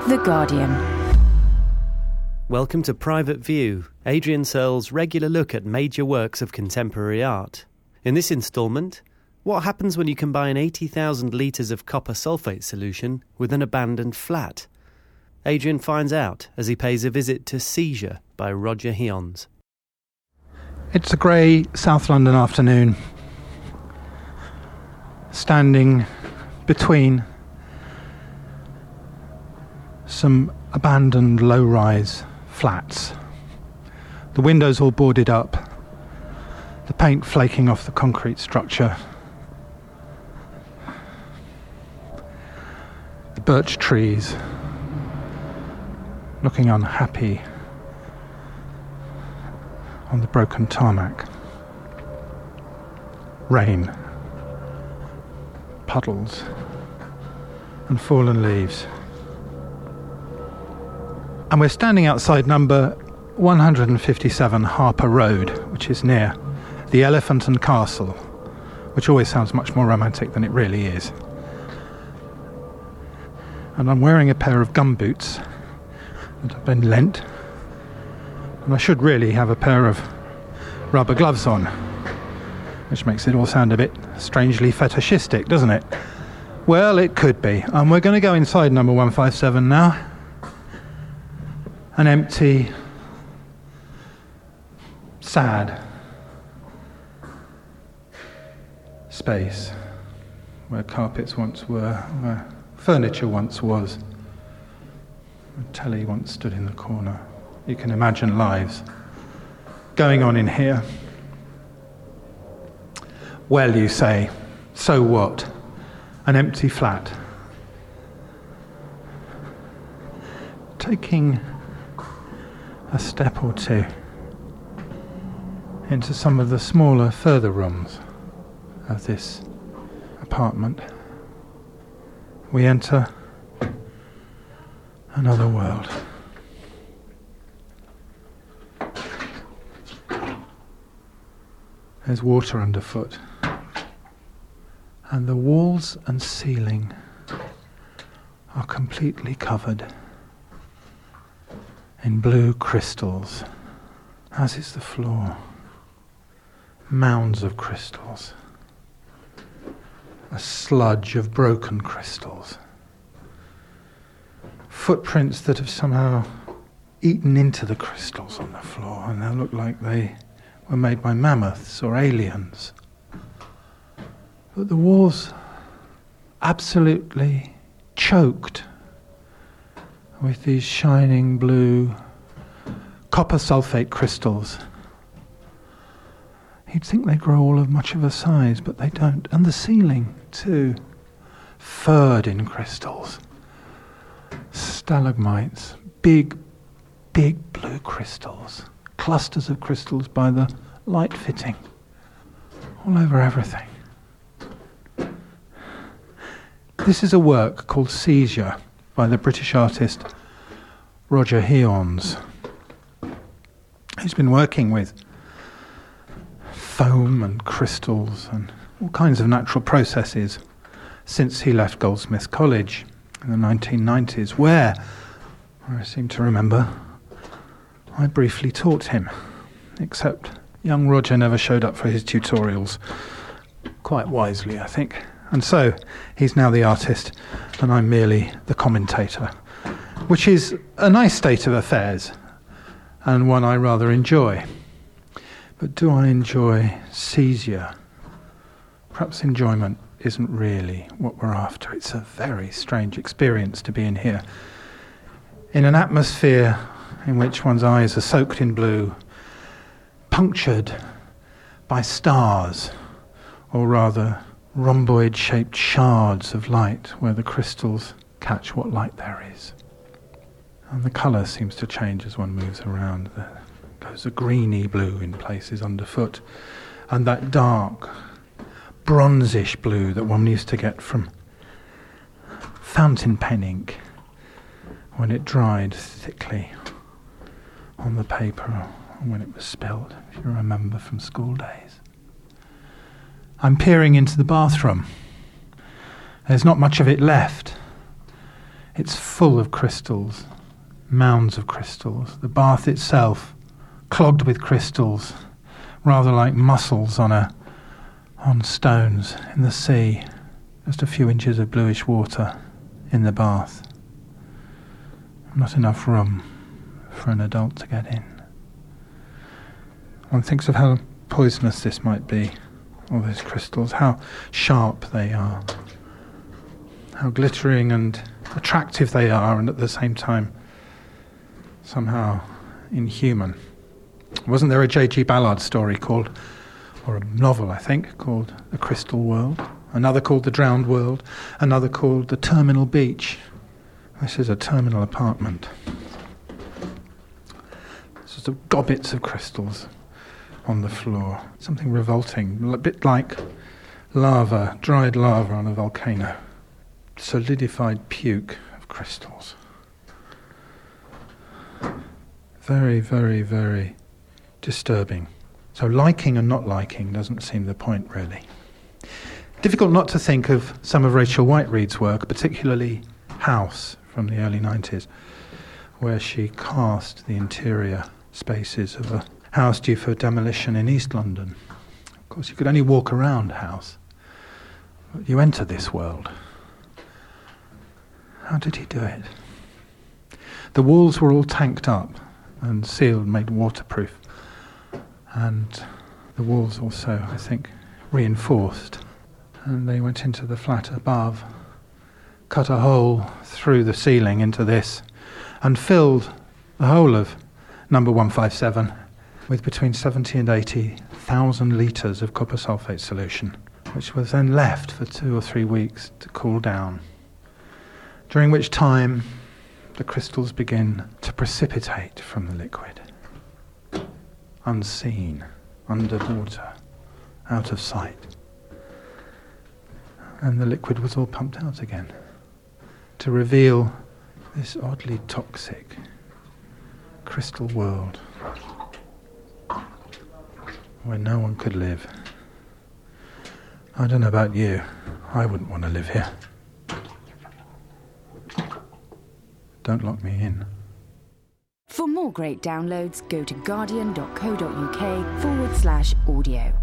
The Guardian. Welcome to Private View, Adrian Searle's regular look at major works of contemporary art. In this instalment, what happens when you combine 80,000 litres of copper sulphate solution with an abandoned flat? Adrian finds out as he pays a visit to Seizure by Roger Hions. It's a grey South London afternoon. Standing between some abandoned low-rise flats. The windows all boarded up, the paint flaking off the concrete structure. The birch trees looking unhappy on the broken tarmac. Rain, puddles, and fallen leaves. And we're standing outside number 157 Harper Road, which is near the Elephant and Castle, which always sounds much more romantic than it really is. And I'm wearing a pair of gumboots that have been lent, and I should really have a pair of rubber gloves on, which makes it all sound a bit strangely fetishistic, doesn't it? Well, it could be. And we're going to go inside number 157 now. An empty, sad space where carpets once were, where furniture once was. A telly once stood in the corner. You can imagine lives going on in here. Well, you say, so what? An empty flat. Taking a step or two into some of the smaller, further rooms of this apartment, we enter another world. There's water underfoot, and the walls and ceiling are completely covered in blue crystals, as is the floor. Mounds of crystals. A sludge of broken crystals. Footprints that have somehow eaten into the crystals on the floor, and they look like they were made by mammoths or aliens. But the walls absolutely choked with these shining blue copper sulphate crystals. You'd think they grow all of much of a size, but they don't. And the ceiling, too, furred in crystals. Stalagmites, big blue crystals. Clusters of crystals by the light fitting. All over everything. This is a work called Seizure by the British artist Roger Hions. He's been working with foam and crystals and all kinds of natural processes since he left Goldsmiths College in the 1990s, where I seem to remember I briefly taught him, except young Roger never showed up for his tutorials, quite wisely, I think. And so he's now the artist and I'm merely the commentator, which is a nice state of affairs and one I rather enjoy. But do I enjoy seizure? Perhaps enjoyment isn't really what we're after. It's a very strange experience to be in here, in an atmosphere in which one's eyes are soaked in blue, punctured by stars, or rather rhomboid-shaped shards of light where the crystals catch what light there is. And the colour seems to change as one moves around. There goes a greeny blue in places underfoot, and that dark, bronzish blue that one used to get from fountain pen ink when it dried thickly on the paper or when it was spilled, if you remember from school days. I'm peering into the bathroom. There's not much of it left. It's full of crystals, mounds of crystals. The bath itself clogged with crystals, rather like mussels on stones in the sea. Just a few inches of bluish water in the bath. Not enough room for an adult to get in. One thinks of how poisonous this might be, all those crystals, how sharp they are, how glittering and attractive they are, and at the same time somehow inhuman. Wasn't there a J.G. Ballard story called, or a novel I think, called The Crystal World? Another called The Drowned World, another called The Terminal Beach. This is a terminal apartment. There's just gobbets of crystals on the floor. Something revolting, a bit like lava, dried lava on a volcano. Solidified puke of crystals. Very, very, very disturbing. So liking and not liking doesn't seem the point, really. Difficult not to think of some of Rachel Whiteread's work, particularly House from the early 90s, where she cast the interior spaces of a house due for demolition in East London. Of course, you could only walk around House, but you enter this world. How did he do it? The walls were all tanked up and sealed, made waterproof. And the walls also, I think, reinforced. And they went into the flat above, cut a hole through the ceiling into this, and filled the whole of number 157 with between 70 and 80,000 litres of copper sulphate solution, which was then left for 2 or 3 weeks to cool down, during which time the crystals begin to precipitate from the liquid, unseen, underwater, out of sight. And the liquid was all pumped out again to reveal this oddly toxic crystal world where no one could live. I don't know about you, I wouldn't want to live here. Don't lock me in. For more great downloads, go to guardian.co.uk/audio.